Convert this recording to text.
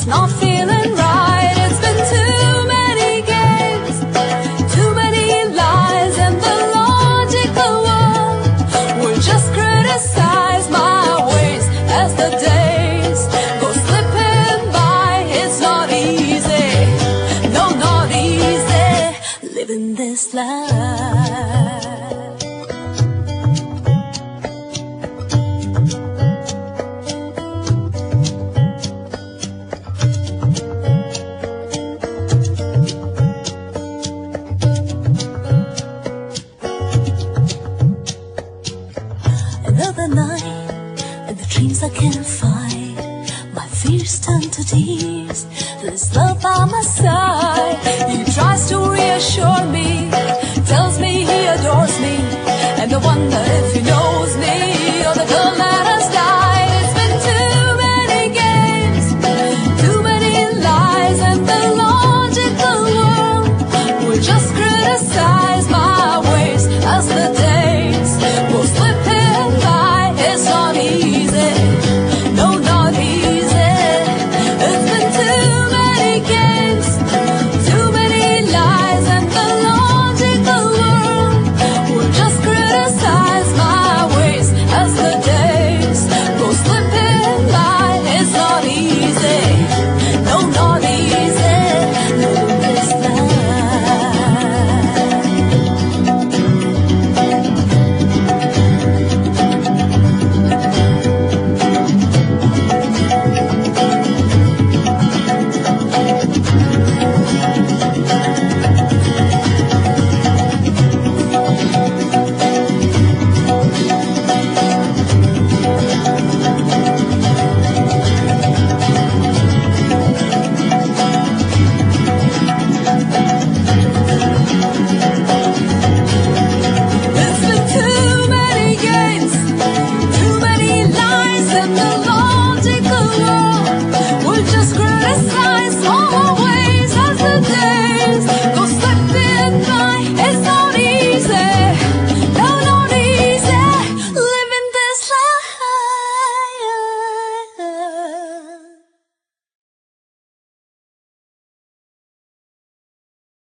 not feeling right. It's been too many games, too many lies, and the logical one will just criticize my ways as the days go slipping by. It's not easy, no, not easy, living this life. Another night, and the dreams I can't find, my fears turn to tears. This love by my side, he tries to reassure me, tells me he adores me, and I wonder if he knows me, or the girl that